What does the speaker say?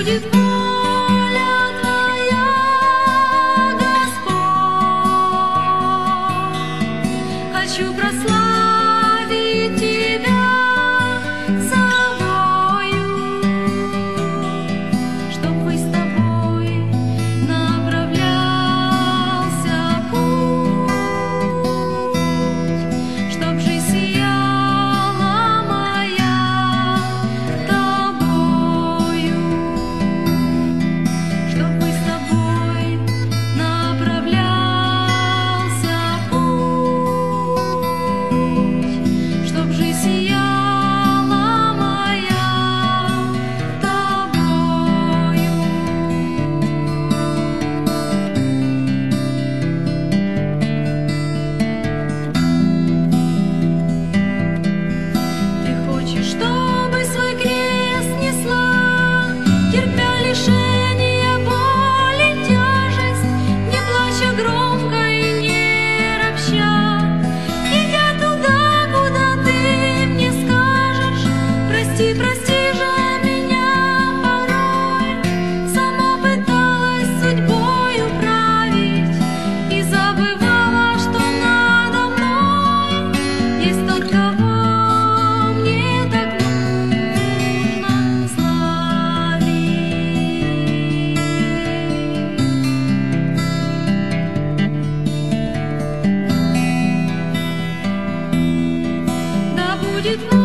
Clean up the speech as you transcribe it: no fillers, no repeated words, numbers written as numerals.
будет воля Твоя, Господь. Хочу прославить Тебя собою, чтобы с Тобой направлялся путь, чтоб жизнь сияла моя Тобою, чтобы с Тобой направлялся путь, чтоб жизнь сияла моя Тобою. Ты хочешь, чтобы свой крест несла, терпя лишения, боль и тяжесть, не плача громко и не ропща, идя туда, куда ты мне скажешь. Прости, прости же меня порой, сама пыталась судьбою править и забывала, что надо мной есть тот, кого мне так нужно славить. Да будет